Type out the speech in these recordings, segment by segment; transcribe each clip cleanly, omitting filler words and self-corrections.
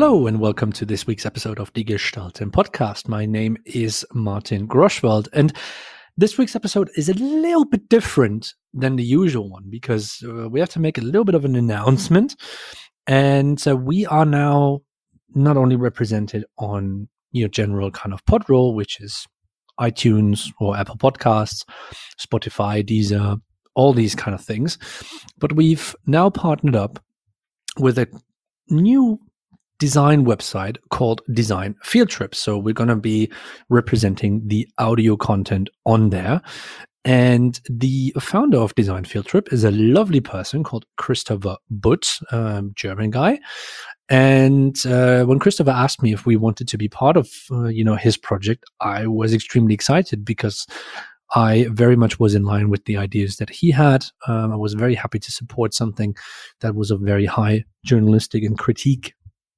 Hello and welcome to this week's episode of the Gestalten Podcast. My name is Martin Groschwald, and this week's episode is a little bit different than the usual one because we have to make a little bit of an announcement. And we are now not only represented on your general kind of podroll, which is iTunes or Apple Podcasts, Spotify, Deezer, all these kind of things, but we've now partnered up with a new design website called Design Field Trips. So we're going to be representing the audio content on there. And the founder of Design Field Trip is a lovely person called Christopher Butz, German guy. And when Christopher asked me if we wanted to be part of, his project, I was extremely excited because I very much was in line with the ideas that he had. I was very happy to support something that was of very high journalistic and critique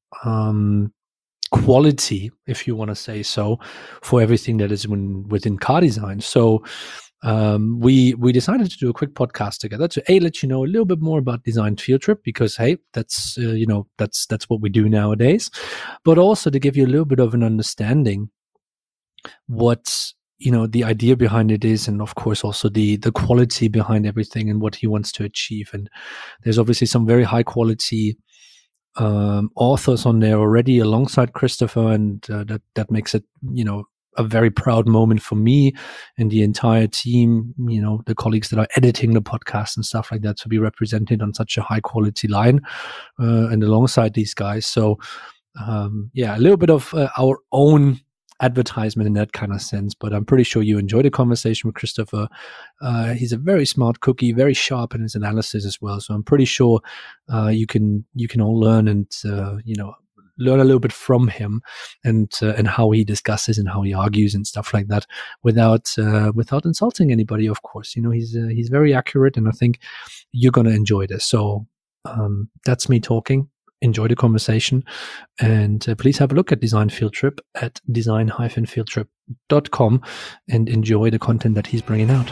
quality, if you want to say so, for everything that is within car design. So we decided to do a quick podcast together to let you know a little bit more about Design Field Trip, because hey, that's what we do nowadays, but also to give you a little bit of an understanding what the idea behind it is, and of course also the quality behind everything and what he wants to achieve. And there's obviously some very high quality authors on there already alongside Christopher, and that makes it a very proud moment for me and the entire team, the colleagues that are editing the podcast and stuff like that, to be represented on such a high quality line and alongside these guys. So a little bit of our own advertisement in that kind of sense, but I'm pretty sure you enjoyed the conversation with Christopher. He's a very smart cookie, very sharp in his analysis as well. So I'm pretty sure you can all learn and learn a little bit from him and how he discusses and how he argues and stuff like that without insulting anybody. Of course, he's very accurate, and I think you're gonna enjoy this. So that's me talking. Enjoy the conversation, and please have a look at Design Field Trip at design-fieldtrip.com and enjoy the content that he's bringing out.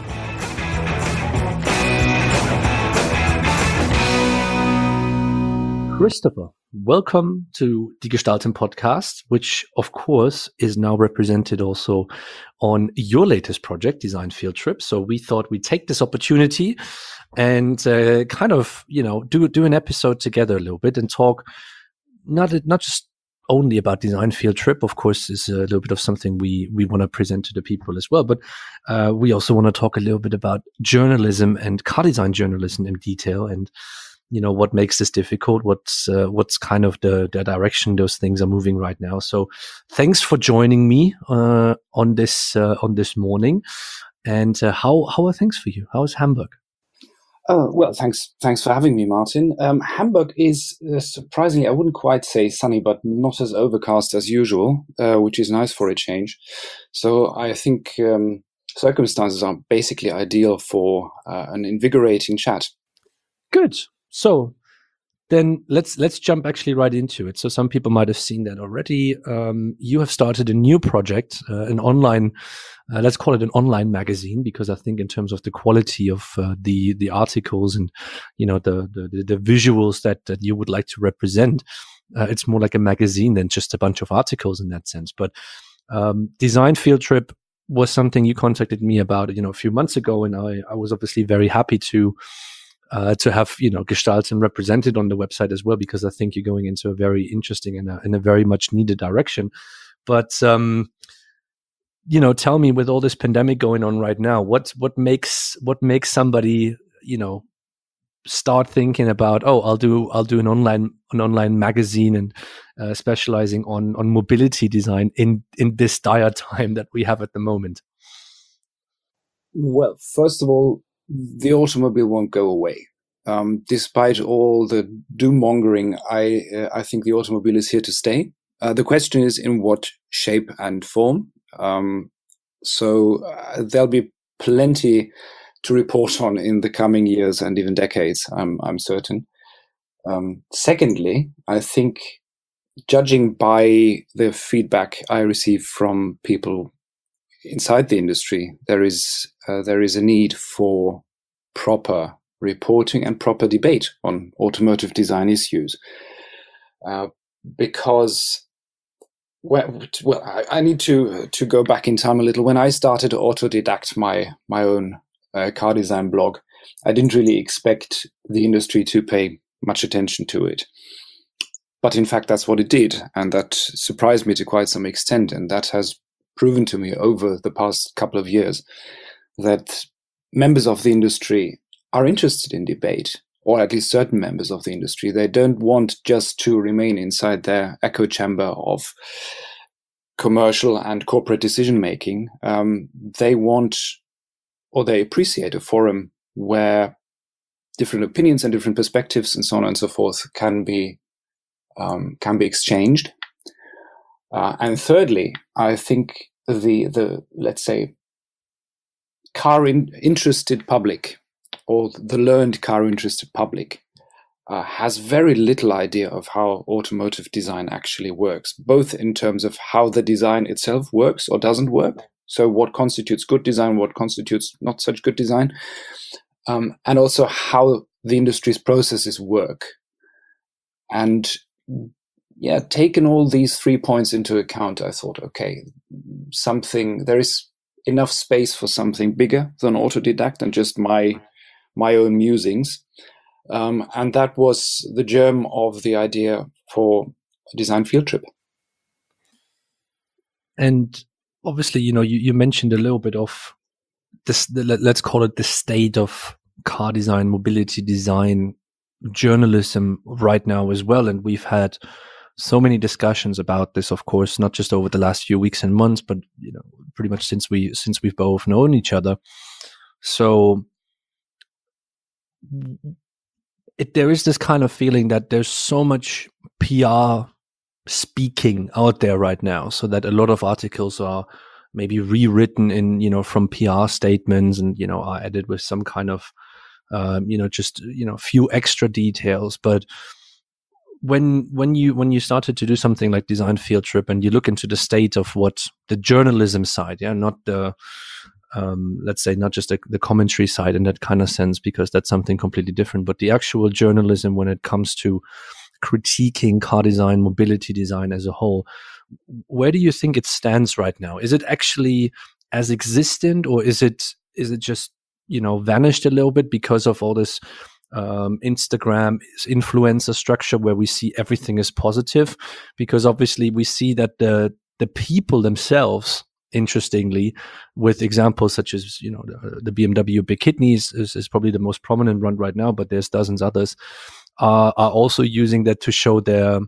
Christopher, welcome to the Gestalten Podcast, which of course is now represented also on your latest project, Design Field Trip. So we thought we'd take this opportunity and kind of, do an episode together a little bit and talk not just only about Design Field Trip. Of course, is a little bit of something we want to present to the people as well, but we also want to talk a little bit about journalism and car design journalism in detail, and what makes this difficult, what's kind of the direction those things are moving right now. So thanks for joining me on this morning. And how are things for you? How is Hamburg? Oh, well, thanks for having me, Martin. Hamburg is surprisingly, I wouldn't quite say sunny, but not as overcast as usual, which is nice for a change. So I think circumstances are basically ideal for an invigorating chat. Good. So then let's jump actually right into it. So some people might have seen that already. You have started a new project, an online, let's call it an online magazine, because I think in terms of the quality of the articles and the visuals that you would like to represent, it's more like a magazine than just a bunch of articles in that sense. But Design Field Trip was something you contacted me about a few months ago, and I was obviously very happy to have Gestalten represented on the website as well, because I think you're going into a very interesting and a very much needed direction. But tell me, with all this pandemic going on right now, what makes somebody start thinking about, I'll do an online magazine and specializing on mobility design in this dire time that we have at the moment? Well, first of all, the automobile won't go away. Despite all the doom mongering, I think the automobile is here to stay. The question is in what shape and form. So there'll be plenty to report on in the coming years and even decades, I'm certain. Secondly, I think, judging by the feedback I receive from people inside the industry, there is a need for proper reporting and proper debate on automotive design issues. because I need to go back in time a little. When I started to autodidact my own car design blog, I didn't really expect the industry to pay much attention to it. But in fact, that's what it did. And that surprised me to quite some extent. And that has proven to me over the past couple of years that members of the industry are interested in debate, or at least certain members of the industry. They don't want just to remain inside their echo chamber of commercial and corporate decision making. They want, or they appreciate, a forum where different opinions and different perspectives and so on and so forth can be exchanged. And thirdly, I think the let's say car interested public, or the learned car interested public, has very little idea of how automotive design actually works, both in terms of how the design itself works or doesn't work. So what constitutes good design, what constitutes not such good design, and also how the industry's processes work. And yeah, taking all these 3 points into account, I thought, okay, there is enough space for something bigger than autodidact and just my own musings. And that was the germ of the idea for a design field trip. And obviously, you mentioned a little bit of this, let's call it the state of car design, mobility design, journalism right now as well. And we've had so many discussions about this, of course, not just over the last few weeks and months, but pretty much since we've both known each other. So there is this kind of feeling that there's so much PR speaking out there right now, so that a lot of articles are maybe rewritten in from PR statements and are added with some kind of just few extra details. But when you started to do something like Design Field Trip and you look into the state of what the journalism side, not the let's say not just the commentary side in that kind of sense, because that's something completely different, but the actual journalism when it comes to critiquing car design, mobility design as a whole, where do you think it stands right now? Is it actually as existent, or is it just vanished a little bit because of all this Instagram influencer structure where we see everything is positive? Because obviously we see that the people themselves, interestingly, with examples such as the BMW Big Kidneys is probably the most prominent one right now, but there's dozens others, are also using that to show their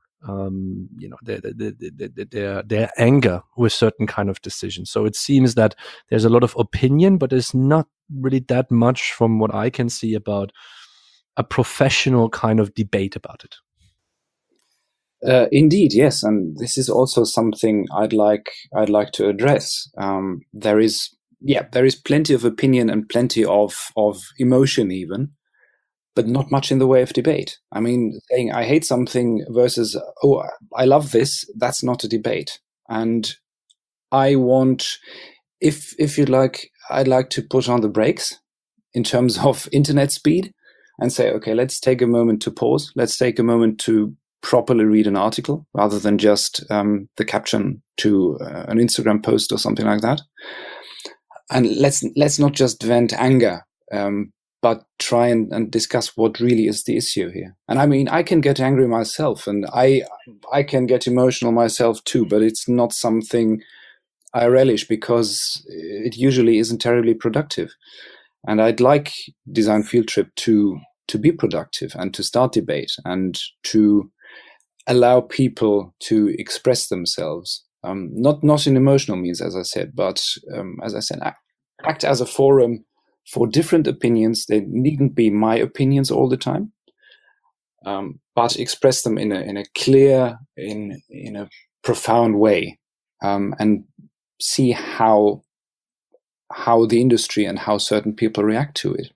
their anger with certain kind of decisions. So it seems that there's a lot of opinion, but there's not really that much, from what I can see, about a professional kind of debate about it. Indeed, yes, and this is also something I'd like to address. There is plenty of opinion and plenty of emotion even, but not much in the way of debate. I mean, saying I hate something versus, oh, I love this, that's not a debate. And I want, if you'd like, I'd like to put on the brakes in terms of internet speed and say, okay, let's take a moment to pause. Let's take a moment to properly read an article rather than just the caption to an Instagram post or something like that. And let's not just vent anger, but try and discuss what really is the issue here. And I mean, I can get angry myself, and I can get emotional myself too, but it's not something I relish because it usually isn't terribly productive. And I'd like Design Field Trip to be productive and to start debate and to allow people to express themselves, not in emotional means, as I said, but as I said, act as a forum for different opinions. They needn't be my opinions all the time, but express them in a clear, in a profound way, and see how the industry and how certain people react to it.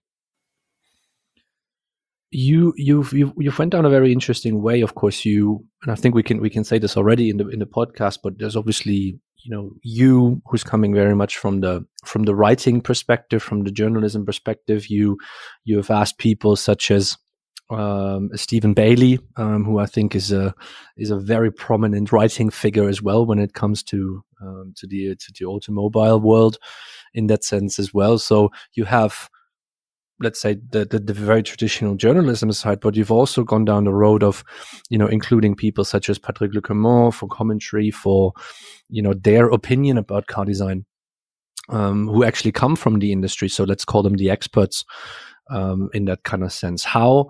You went down a very interesting way. Of course, and I think we can say this already in the podcast, but there's obviously you who's coming very much from the writing perspective, from the journalism perspective. You have asked people such as Stephen Bailey, who I think is a very prominent writing figure as well when it comes to the automobile world in that sense as well. So you have, let's say, the very traditional journalism side, but you've also gone down the road of, including people such as Patrick Lecommand for commentary, for, their opinion about car design, who actually come from the industry. So let's call them the experts in that kind of sense.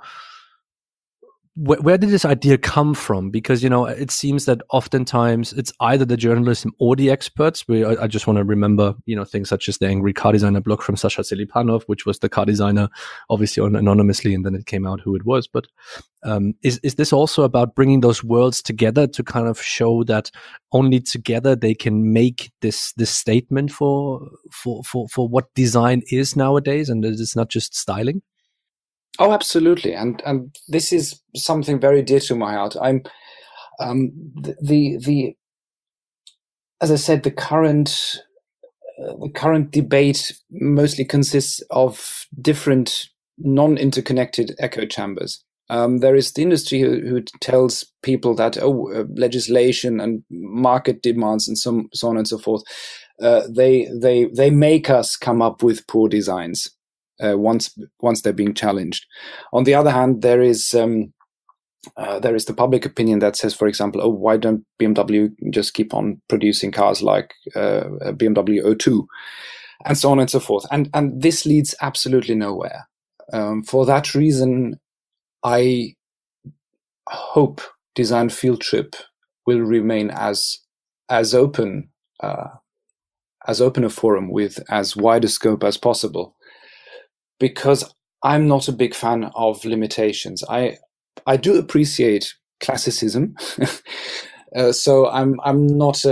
Where did this idea come from? Because, it seems that oftentimes it's either the journalism or the experts. I just want to remember, things such as the Angry Car Designer blog from Sasha Selipanov, which was the car designer, obviously anonymously, and then it came out who it was. But is this also about bringing those worlds together to kind of show that only together they can make this statement for what design is nowadays, and that it's not just styling? Oh, absolutely, and this is something very dear to my heart. I'm the as I said, the current debate mostly consists of different non-interconnected echo chambers. There is the industry who tells people that legislation and market demands and so on and so forth, they make us come up with poor designs. Once they're being challenged. On the other hand, there is the public opinion that says, for example, why don't BMW just keep on producing cars like BMW O2, and so on and so forth. And this leads absolutely nowhere. For that reason, I hope Design Field Trip will remain as open a forum with as wide a scope as possible. Because I'm not a big fan of limitations. I do appreciate classicism, so I'm not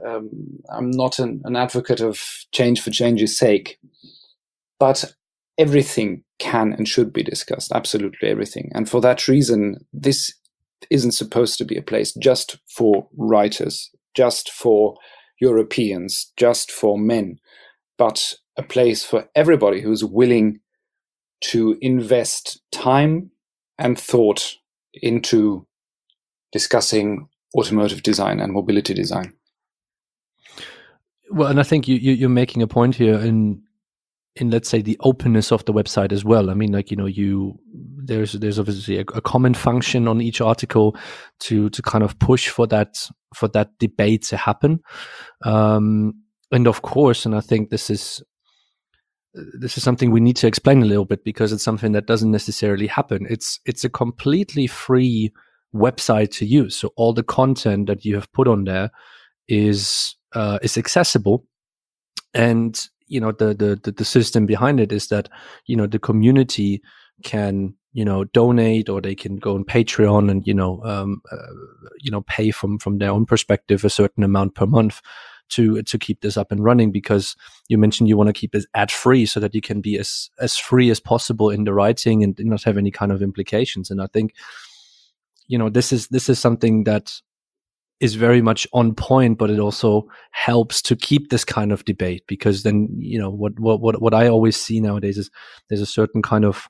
an advocate of change for change's sake. But everything can and should be discussed, absolutely everything. And for that reason, this isn't supposed to be a place just for writers, just for Europeans, just for men, but a place for everybody who's willing to invest time and thought into discussing automotive design and mobility design. Well, and I think you're making a point here in let's say the openness of the website as well. I mean, like, there's obviously a comment function on each article to kind of push for that debate to happen. And of course, and I think this is something we need to explain a little bit, because it's something that doesn't necessarily happen. It's a completely free website to use. So all the content that you have put on there is accessible. And, the system behind it is that, the community can, donate, or they can go on Patreon and, pay from their own perspective a certain amount per month to keep this up and running, because you mentioned you want to keep this ad free so that you can be as free as possible in the writing and not have any kind of implications. And I think, this is something that is very much on point, but it also helps to keep this kind of debate, because then, what I always see nowadays is there's a certain kind of,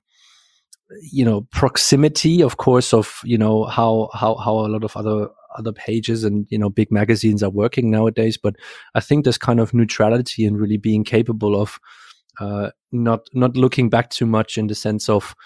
proximity, of course, of, how a lot of other pages and, big magazines are working nowadays. But I think this kind of neutrality and really being capable of not looking back too much in the sense of,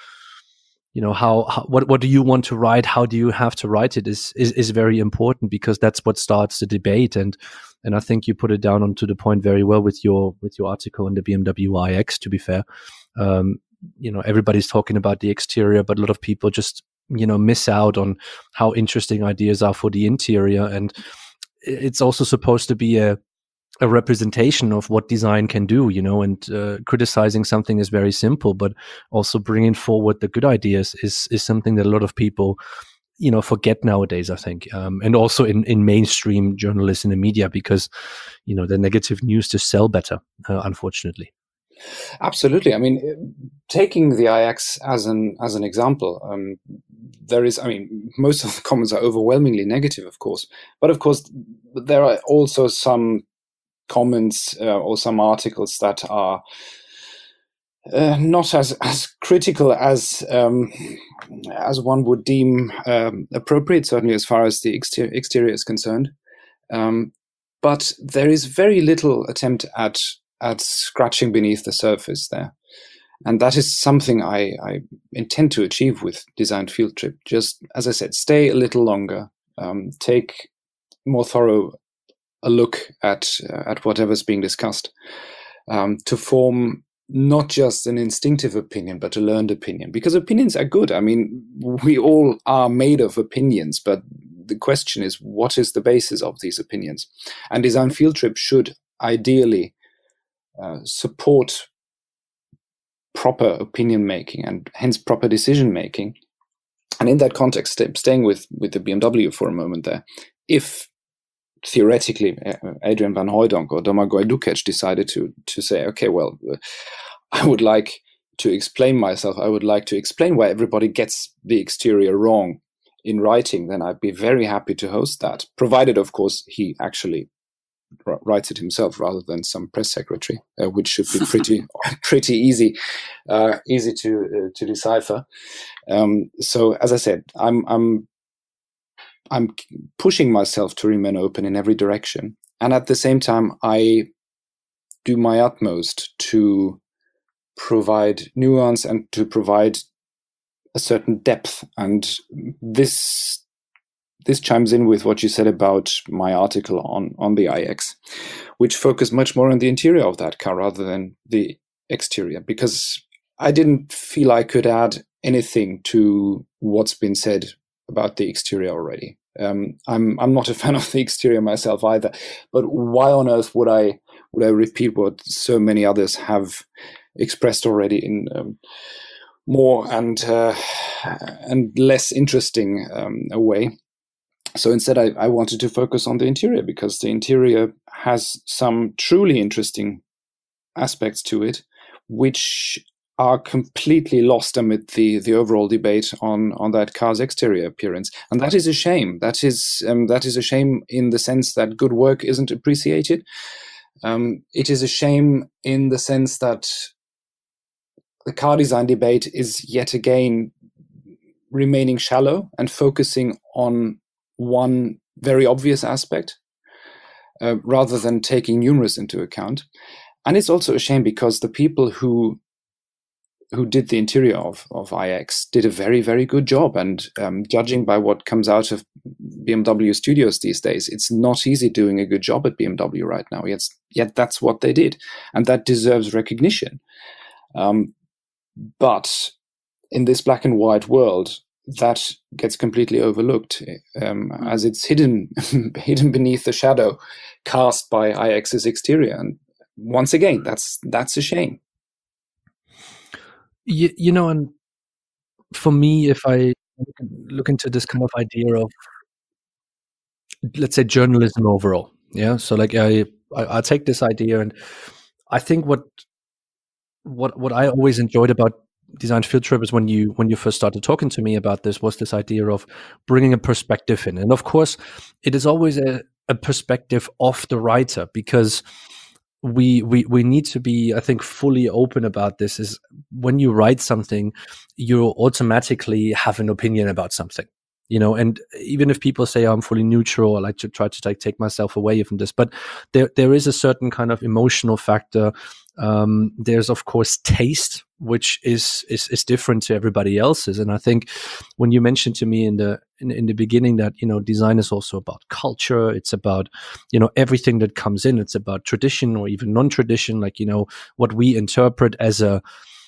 what do you want to write? How do you have to write it is very important, because that's what starts the debate. And I think you put it down onto the point very well with your article in the BMW iX, to be fair. Everybody's talking about the exterior, but a lot of people just, miss out on how interesting ideas are for the interior. And it's also supposed to be a representation of what design can do, and criticizing something is very simple, but also bringing forward the good ideas is something that a lot of people, forget nowadays, I think. And also in mainstream journalism and media, because, the negative news just sell better, unfortunately. Absolutely. I mean, taking the iX as an example, most of the comments are overwhelmingly negative, of course. But of course, there are also some comments or some articles that are not as critical as one would deem appropriate, certainly as far as the exterior is concerned. But there is very little attempt at scratching beneath the surface there. And that is something I intend to achieve with Designed Field Trip. Just, as I said, stay a little longer, take more thorough a look at whatever's being discussed, to form not just an instinctive opinion, but a learned opinion. Because opinions are good. I mean, we all are made of opinions, but the question is, what is the basis of these opinions? And Design Field Trip should ideally support proper opinion making and hence proper decision making. And in that context, staying with the BMW for a moment there, if theoretically Adrian van Hooijdonk or Domagoj Dukac decided to say, okay, well, I would like to explain myself, I would like to explain why everybody gets the exterior wrong in writing, then I'd be very happy to host that, provided, of course, he actually writes it himself rather than some press secretary, which should be pretty easy to decipher. So, as I said, I'm pushing myself to remain open in every direction, and at the same time, I do my utmost to provide nuance and to provide a certain depth. And this chimes in with what you said about my article on the iX, which focused much more on the interior of that car rather than the exterior, because I didn't feel I could add anything to what's been said about the exterior already. I'm not a fan of the exterior myself either, but why on earth would I repeat what so many others have expressed already in more and less interesting a way? So instead, I wanted to focus on the interior, because the interior has some truly interesting aspects to it, which are completely lost amid the overall debate on that car's exterior appearance. And that is a shame. That is a shame in the sense that good work isn't appreciated. It is a shame in the sense that the car design debate is yet again remaining shallow and focusing on one very obvious aspect, rather than taking numerous into account. And it's also a shame because the people who did the interior of iX did a very, very good job. And judging by what comes out of BMW studios these days, it's not easy doing a good job at BMW right now. Yet that's what they did. And that deserves recognition. But in this black and white world, that gets completely overlooked, as it's hidden beneath the shadow cast by iX's exterior. And once again, that's a shame. You know, and for me, if I look into this kind of idea of, let's say, journalism overall, yeah. So like I take this idea, and I think what I always enjoyed about Designed Field Trip is when you first started talking to me about this, was this idea of bringing a perspective in. And of course, it is always a perspective of the writer, because we need to be, I think, fully open about this. Is when you write something, you automatically have an opinion about something, you know. And even if people say I'm fully neutral, I like to try to take myself away from this, but there is a certain kind of emotional factor. There's of course taste, which is different to everybody else's. And I think when you mentioned to me in the beginning that, you know, design is also about culture, it's about, you know, everything that comes in, it's about tradition or even non-tradition, like, you know, what we interpret as a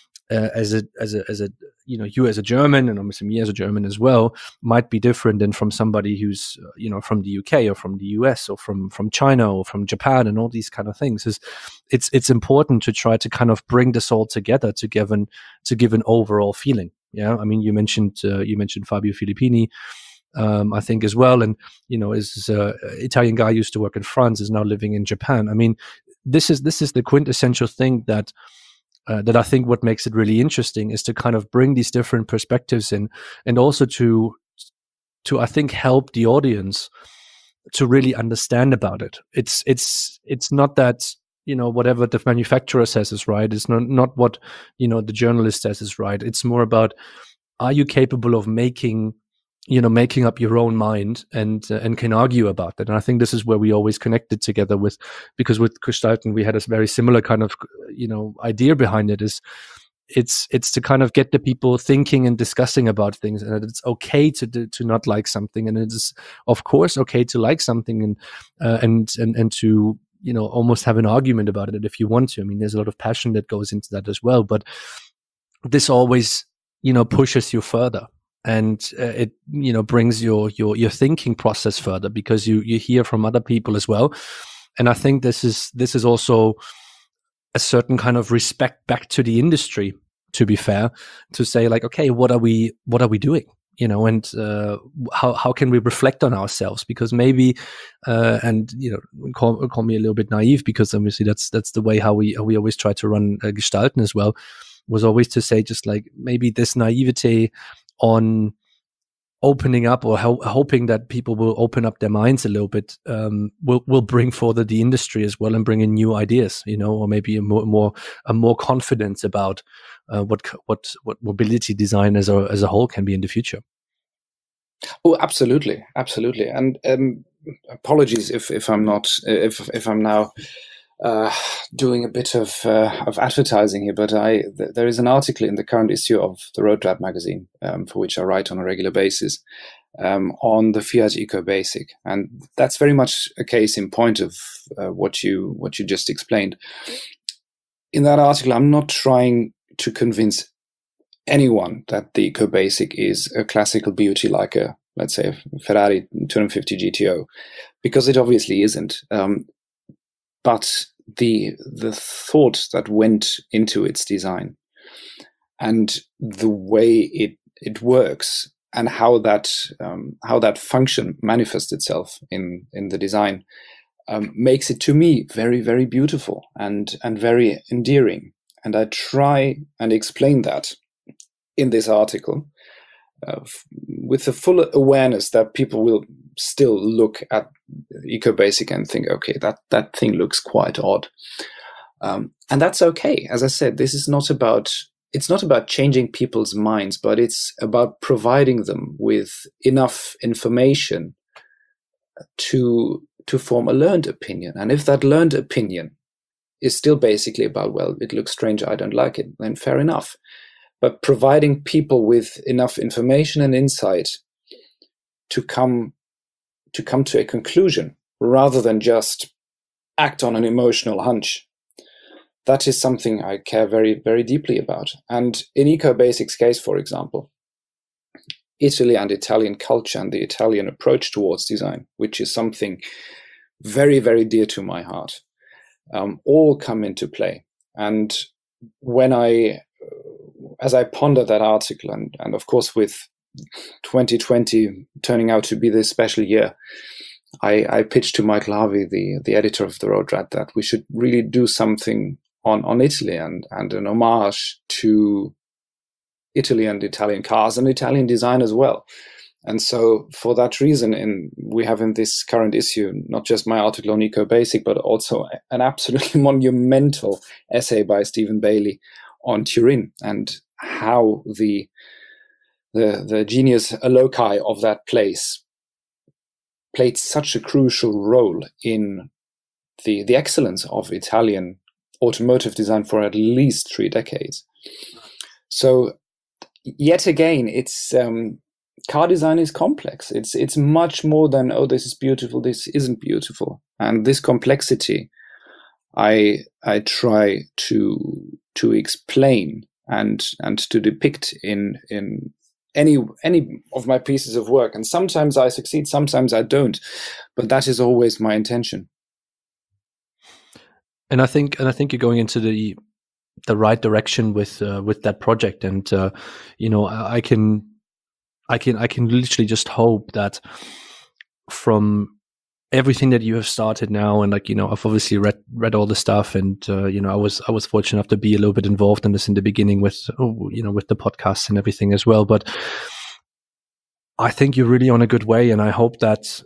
you know, you as a German, and obviously me as a German as well, might be different than from somebody who's, you know, from the UK or from the US or from China or from Japan, and all these kind of things. It's important to try to kind of bring this all together to give an overall feeling. Yeah, I mean, you mentioned Fabio Filippini, I think, as well, and, you know, is Italian guy, used to work in France, is now living in Japan. I mean, this is the quintessential thing that I think what makes it really interesting is to kind of bring these different perspectives in, and also to I think help the audience to really understand about it. It's not that, whatever the manufacturer says is right. It's not what the journalist says is right. It's more about, are you capable of making up your own mind and can argue about that. And I think this is where we always connected together because with Gestalten we had a very similar kind of idea behind it. Is it's to kind of get the people thinking and discussing about things, and it's okay to not like something, and it is of course okay to like something, and to almost have an argument about it if you want to. I mean, there's a lot of passion that goes into that as well, but this always pushes you further, and it brings your thinking process further, because you hear from other people as well. And I think this is also a certain kind of respect back to the industry, to be fair, to say like, okay, what are we doing, and how can we reflect on ourselves? Because maybe and call me a little bit naive, because obviously that's the way how we always try to run Gestalten as well, was always to say, just like, maybe this naivety on opening up, or hoping that people will open up their minds a little bit, will bring forward the industry as well, and bring in new ideas, or maybe a more confidence about what mobility design as a whole can be in the future. Oh, absolutely. And apologies if I'm not if I'm now doing a bit of advertising here, but there is an article in the current issue of the Road Rat magazine, for which I write on a regular basis, on the Fiat EcoBasic, and that's very much a case in point of what you just explained. In that article, I'm not trying to convince anyone that the EcoBasic is a classical beauty like a, let's say, a Ferrari 250 GTO, because it obviously isn't. But the thought that went into its design, and the way it works, and how that function manifests itself in the design, makes it, to me, very, very beautiful and very endearing. And I try and explain that in this article, with the full awareness that people will still look at EcoBasic and think, okay, that thing looks quite odd, and that's okay. As I said, this is not about changing people's minds, but it's about providing them with enough information to form a learned opinion. And if that learned opinion is still basically about, well, it looks strange, I don't like it, then fair enough. But providing people with enough information and insight to come to a conclusion, rather than just act on an emotional hunch, that is something I care very, very deeply about. And in EcoBasic's case, for example, Italy and Italian culture and the Italian approach towards design, which is something very, very dear to my heart, all come into play. And as I ponder that article, and of course with 2020 turning out to be this special year, I pitched to Michael Harvey, the editor of the Road Rat, that we should really do something on Italy and an homage to Italy and Italian cars and Italian design as well. And so for that reason, we have in this current issue not just my article on EcoBasic, but also an absolutely monumental essay by Stephen Bailey on Turin, and how the genius loci of that place played such a crucial role in the excellence of Italian automotive design for at least 3 decades. So yet again, it's car design is complex. It's much more than, oh, this is beautiful, this isn't beautiful. And this complexity I try to explain and to depict in any of my pieces of work. And sometimes I succeed, sometimes I don't, but that is always my intention. And I think you're going into the right direction with that project. And I can literally just hope that from everything that you have started now, and I've obviously read all the stuff, and I was fortunate enough to be a little bit involved in this in the beginning with the podcasts and everything as well. But I think you're really on a good way, and I hope that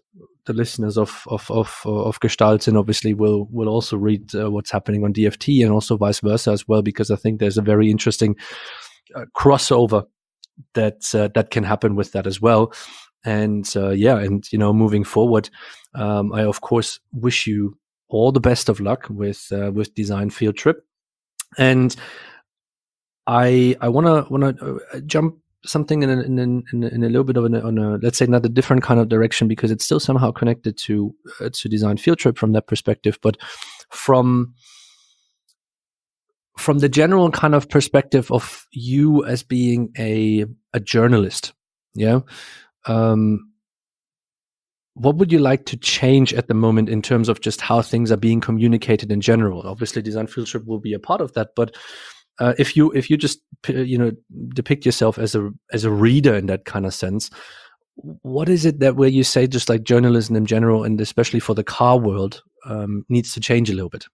the listeners of Gestalten obviously will also read what's happening on DFT, and also vice versa as well, because I think there's a very interesting crossover that can happen with that as well. And moving forward, I of course wish you all the best of luck with Design Field Trip. And I want to jump something in a little bit of on a, let's say, not a different kind of direction, because it's still somehow connected to Design Field Trip from that perspective, but from the general kind of perspective of you as being a journalist. Yeah. What would you like to change at the moment in terms of just how things are being communicated in general? Obviously, Design Field Trip will be a part of that, but if you just depict yourself as a reader in that kind of sense, what is it that where you say just like journalism in general, and especially for the car world, needs to change a little bit?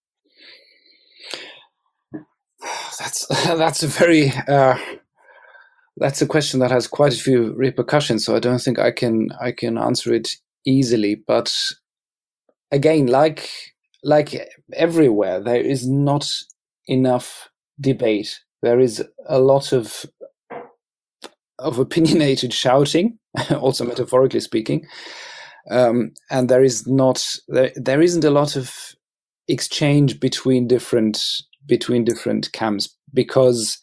That's a very that's a question that has quite a few repercussions. So I don't think I can answer it easily. But again, like everywhere, there is not enough debate. There is a lot of opinionated shouting, also metaphorically speaking, and there isn't a lot of exchange between different camps, because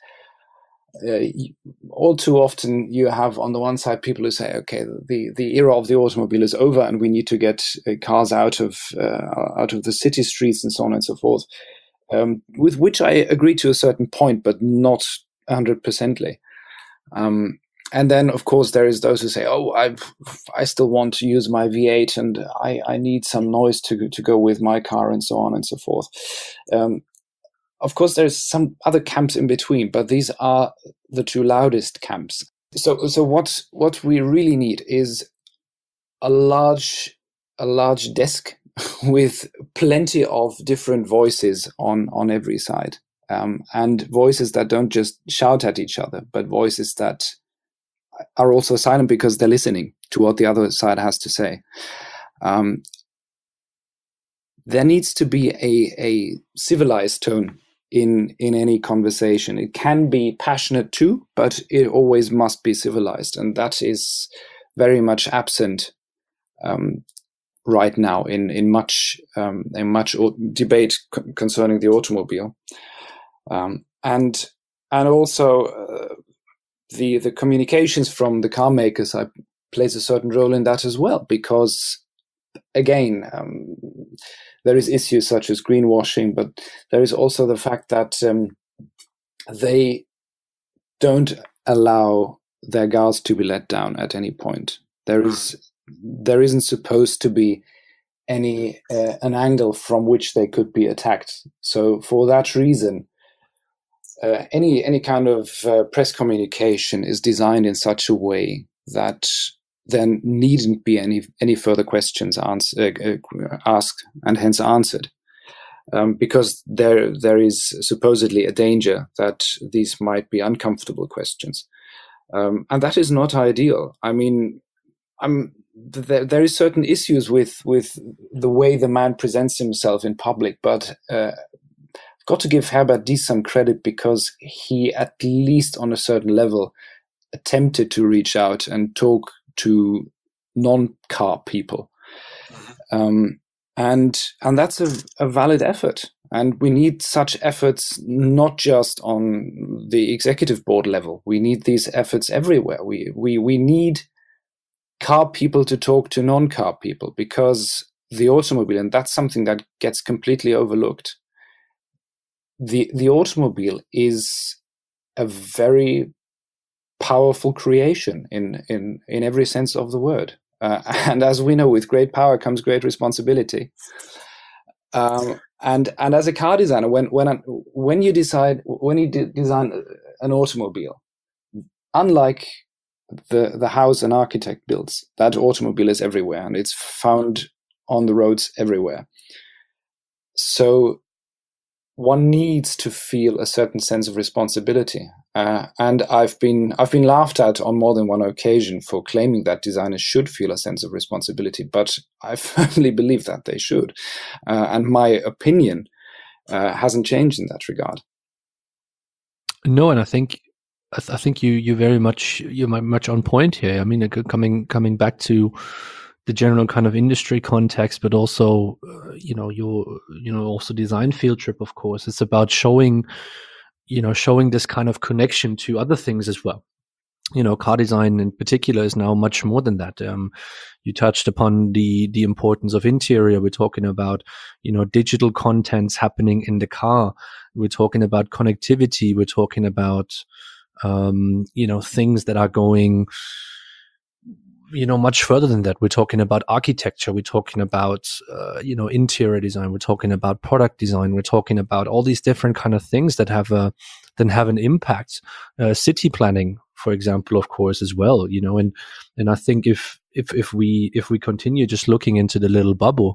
all too often you have on the one side people who say, okay, the era of the automobile is over and we need to get cars out of the city streets and so on and so forth, with which I agree to a certain point, but not 100%. And then, of course, there is those who say, oh, I still want to use my V8 and I need some noise to go with my car and so on and so forth. Of course, there's some other camps in between, but these are the two loudest camps. So what we really need is a large desk with plenty of different voices on every side, and voices that don't just shout at each other, but voices that are also silent because they're listening to what the other side has to say. There needs to be a civilized tone in any conversation. It can be passionate too, but it always must be civilized, and that is very much absent right now in much debate concerning the automobile, and also the communications from the car makers plays a certain role in that as well, because again, there is issues such as greenwashing, but there is also the fact that they don't allow their guards to be let down at any point. There isn't supposed to be any an angle from which they could be attacked. So for that reason, any kind of press communication is designed in such a way that there needn't be any further questions asked and hence answered, because there is supposedly a danger that these might be uncomfortable questions, and that is not ideal. I mean, there is certain issues with the way the man presents himself in public, but got to give Herbert Diess some credit, because he, at least on a certain level, attempted to reach out and talk to non-car people, and that's a valid effort, and we need such efforts not just on the executive board level. We need these efforts everywhere. We need car people to talk to non-car people, because the automobile, and that's something that gets completely overlooked, the automobile is a very powerful creation in every sense of the word, and as we know, with great power comes great responsibility. And as a car designer, when you design an automobile, unlike the house an architect builds, that automobile is everywhere and it's found on the roads everywhere. So one needs to feel a certain sense of responsibility. And I've been laughed at on more than one occasion for claiming that designers should feel a sense of responsibility, but I firmly believe that they should, and my opinion hasn't changed in that regard. No, and I think you're much on point here. I mean, coming back to the general kind of industry context, but also also design field trip. Of course, it's about showing this kind of connection to other things as well. Car design in particular is now much more than that. You touched upon the importance of interior. We're talking about, digital contents happening in the car. We're talking about connectivity. We're talking about, things that are going, much further than that. We're talking about architecture. We're talking about, interior design. We're talking about product design. We're talking about all these different kind of things that have an impact. City planning, for example, of course, as well. And I think if we continue just looking into the little bubble,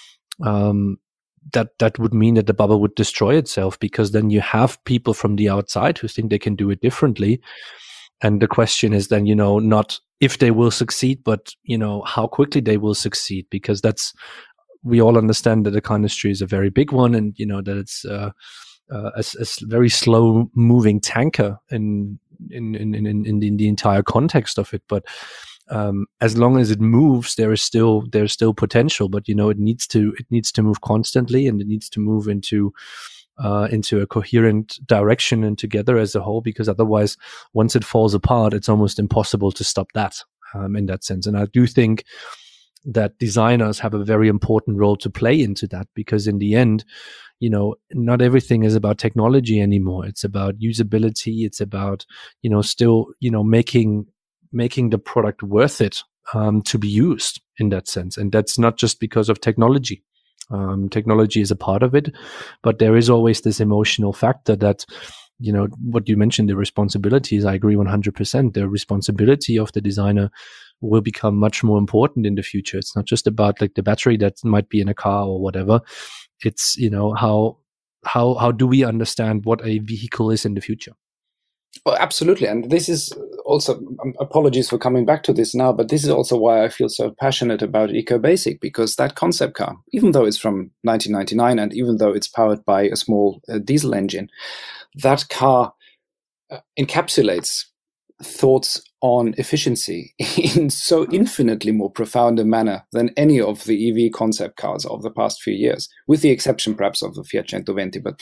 that would mean that the bubble would destroy itself, because then you have people from the outside who think they can do it differently. And the question is then, not if they will succeed, but, how quickly they will succeed, because we all understand that the car industry is a very big one, and, that it's a very slow moving tanker in the entire context of it. But as long as it moves, there's still potential, but, it needs to move constantly, and it needs to move into a coherent direction and together as a whole, because otherwise, once it falls apart, it's almost impossible to stop that, in that sense. And I do think that designers have a very important role to play into that, because in the end, not everything is about technology anymore. It's about usability. It's about, still, making the product worth it to be used in that sense. And that's not just because of technology. Technology is a part of it, but there is always this emotional factor that, what you mentioned, the responsibilities. I agree 100%. The responsibility of the designer will become much more important in the future. It's not just about like the battery that might be in a car or whatever. It's, how do we understand what a vehicle is in the future? Well, absolutely. And this is also, apologies for coming back to this now, but this is also why I feel so passionate about EcoBasic, because that concept car, even though it's from 1999 and even though it's powered by a small diesel engine, that car encapsulates thoughts on efficiency in so infinitely more profound a manner than any of the EV concept cars of the past few years, with the exception perhaps of the Fiat 120. But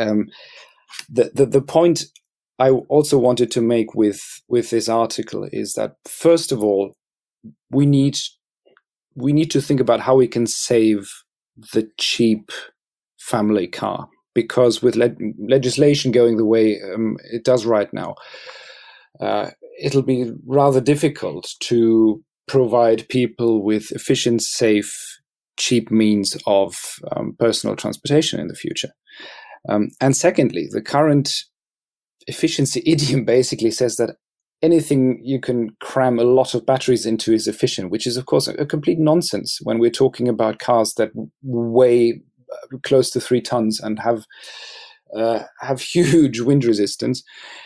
the point I also wanted to make with this article is that, first of all, we need to think about how we can save the cheap family car, because with legislation going the way it does right now, it'll be rather difficult to provide people with efficient, safe, cheap means of personal transportation in the future. And secondly, the current efficiency idiom basically says that anything you can cram a lot of batteries into is efficient, which is, of course, a complete nonsense when we're talking about cars that weigh close to 3 tons and have huge wind resistance.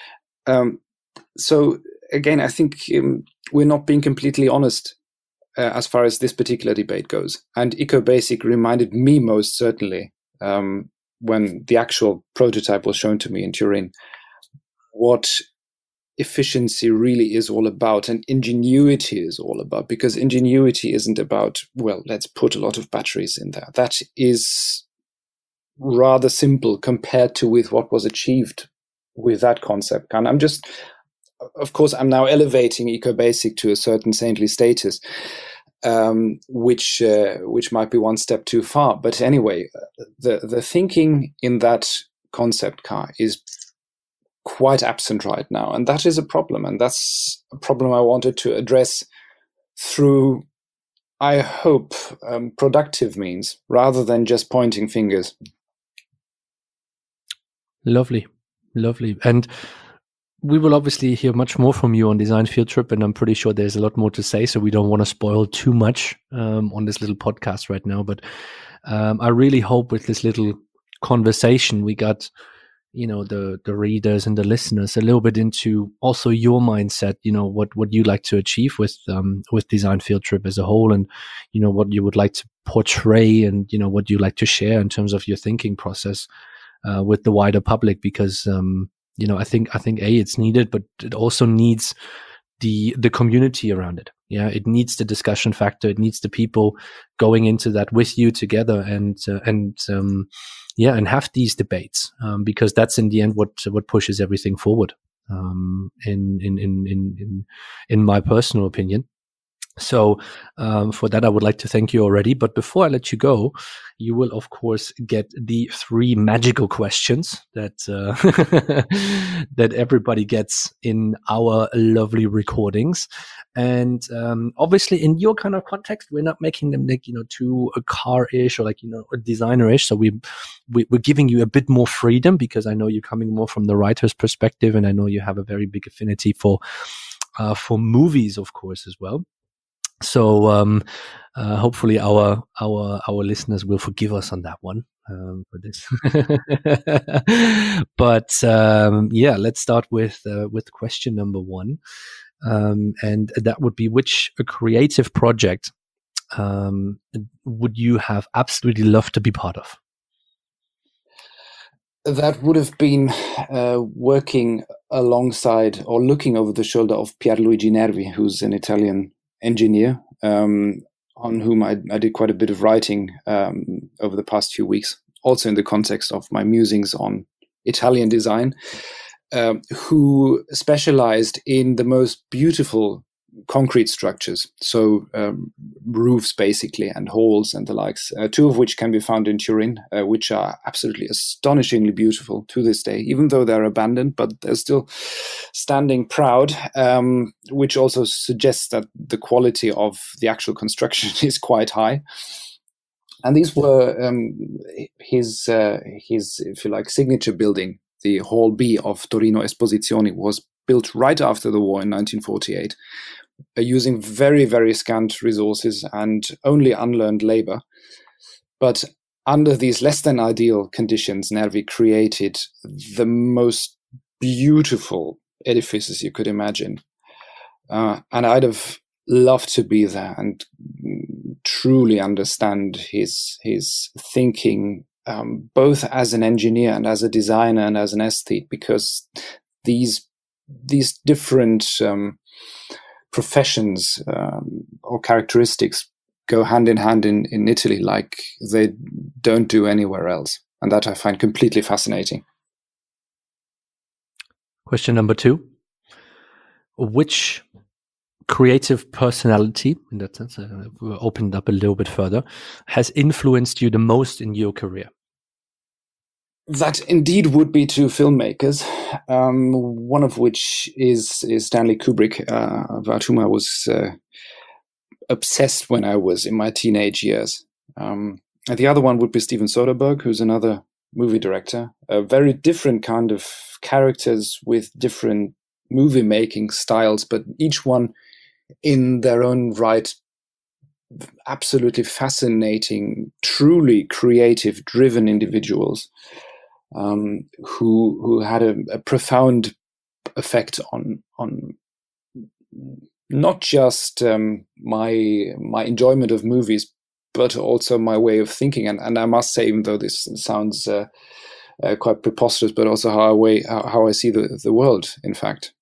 So again, I think we're not being completely honest as far as this particular debate goes. And EcoBasic reminded me most certainly, when the actual prototype was shown to me in Turin, what efficiency really is all about and ingenuity is all about. Because ingenuity isn't about, well, let's put a lot of batteries in there. That is rather simple compared to with what was achieved with that concept. And of course, I'm now elevating EcoBasic to a certain saintly status, which might be one step too far. But anyway, the thinking in that concept car is quite absent right now, and that is a problem. And that's a problem I wanted to address through, I hope, productive means rather than just pointing fingers. Lovely. And we will obviously hear much more from you on Design Field Trip, and I'm pretty sure there's a lot more to say, so we don't want to spoil too much on this little podcast right now. But I really hope with this little conversation we got the readers and the listeners a little bit into also your mindset, what you like to achieve with Design Field Trip as a whole, and what you would like to portray, and what you like to share in terms of your thinking process with the wider public, because I think it's needed, but it also needs the community around it. Yeah, it needs the discussion factor. It needs the people going into that with you together, and have these debates, because that's in the end what pushes everything forward. In my personal opinion. So for that, I would like to thank you already. But before I let you go, you will, of course, get the 3 magical questions that that everybody gets in our lovely recordings. And obviously, in your kind of context, we're not making them like too car-ish or a designer-ish. So we're giving you a bit more freedom, because I know you're coming more from the writer's perspective, and I know you have a very big affinity for movies, of course, as well. So hopefully our listeners will forgive us on that one for this. But let's start with question number 1, and that would be, which creative project would you have absolutely loved to be part of? That would have been working alongside or looking over the shoulder of Pierluigi Nervi, who's an Italian engineer, on whom I did quite a bit of writing over the past few weeks, also in the context of my musings on Italian design, who specialized in the most beautiful concrete structures, so roofs basically, and halls and the likes, 2 of which can be found in Turin, which are absolutely astonishingly beautiful to this day, even though they're abandoned, but they're still standing proud, which also suggests that the quality of the actual construction is quite high. And these were his, if you like, signature building. The Hall B of Torino Esposizioni was built right after the war in 1948, using very, very scant resources and only unlearned labor. But under these less than ideal conditions, Nervi created the most beautiful edifices you could imagine. And I'd have loved to be there and truly understand his thinking, both as an engineer and as a designer and as an aesthete, because these different professions or characteristics go hand in hand in Italy like they don't do anywhere else. And that I find completely fascinating. Question number 2. Which creative personality, in that sense, opened up a little bit further, has influenced you the most in your career? That indeed would be 2 filmmakers, one of which is Stanley Kubrick, about whom I was obsessed when I was in my teenage years. And the other one would be Steven Soderbergh, who's another movie director. Very different kind of characters with different movie-making styles, but each one in their own right absolutely fascinating, truly creative, driven individuals. Who had a profound effect on not just my enjoyment of movies, but also my way of thinking. And I must say, even though this sounds quite preposterous, but also how I see the world, in fact.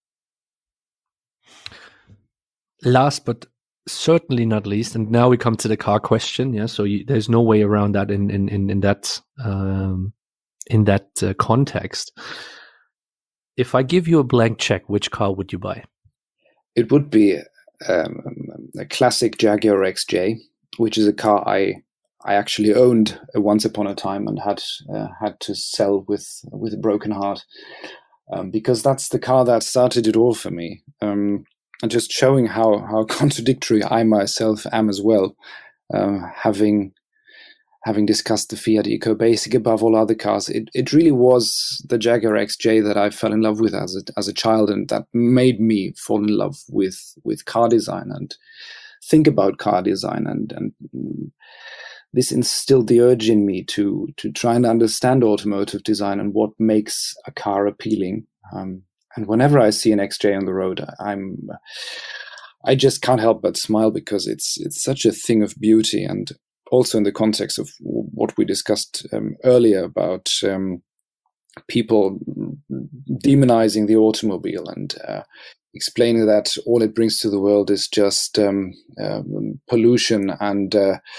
Last but certainly not least, and now we come to the car question. Yeah, so there's no way around that in that context. If I give you a blank check, which car would you buy? It would be a classic Jaguar XJ, which is a car I actually owned once upon a time and had to sell with a broken heart, because that's the car that started it all for me. And just showing how contradictory I myself am as well, having discussed the Fiat Eco Basic above all other cars, it really was the Jaguar XJ that I fell in love with as a child, and that made me fall in love with car design and think about car design and this instilled the urge in me to try and understand automotive design and what makes a car appealing. And whenever I see an XJ on the road, I just can't help but smile, because it's such a thing of beauty. And also in the context of what we discussed earlier about people demonizing the automobile and explaining that all it brings to the world is just pollution and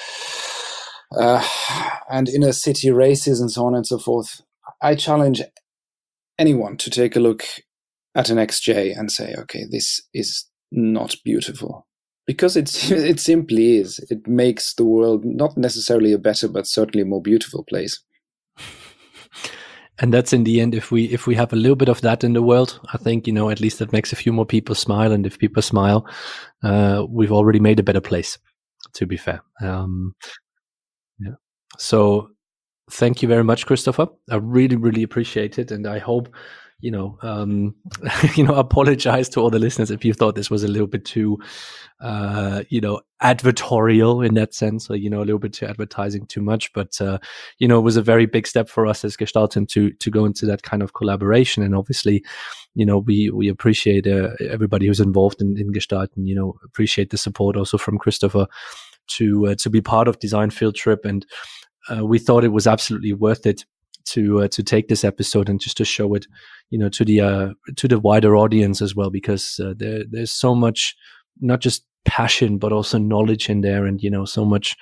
inner city races and so on and so forth. I challenge anyone to take a look at an XJ and say, okay, this is not beautiful, because it simply is. It makes the world not necessarily a better, but certainly a more beautiful place. And that's in the end, if we have a little bit of that in the world, I think, at least that makes a few more people smile. And if people smile, we've already made a better place, to be fair. Yeah. So thank you very much, Christopher. I really, really appreciate it. And I hope, apologize to all the listeners if you thought this was a little bit too, advertorial in that sense, or, a little bit too advertising too much. But, it was a very big step for us as Gestalten to go into that kind of collaboration. And obviously, we appreciate everybody who's involved in Gestalten, appreciate the support also from Christopher to be part of Design Field Trip. And we thought it was absolutely worth it to take this episode and just to show it, to the wider audience as well, because there's so much, not just passion, but also knowledge in there, and so much,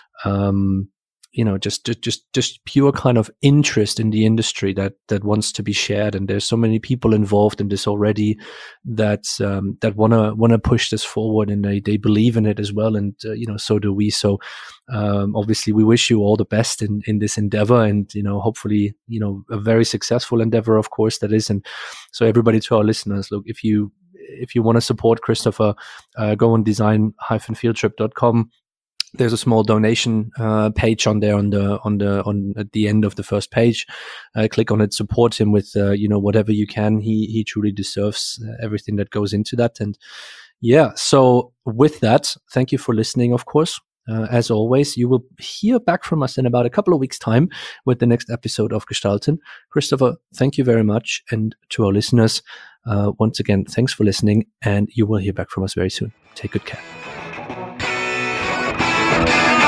just pure kind of interest in the industry that wants to be shared. And there's so many people involved in this already that want to push this forward, and they believe in it as well. And so do we. So obviously we wish you all the best in this endeavor, and hopefully a very successful endeavor, of course, that is. And so everybody, to our listeners, look, if you want to support Christopher, go on design-fieldtrip.com. There's a small donation page on there at the end of the first page. Click on it, support him with whatever you can. He truly deserves everything that goes into that. And yeah, so with that, thank you for listening, of course. As always, you will hear back from us in about a couple of weeks' time with the next episode of Gestalten. Christopher, thank you very much. And to our listeners, once again, thanks for listening, and you will hear back from us very soon. Take good care.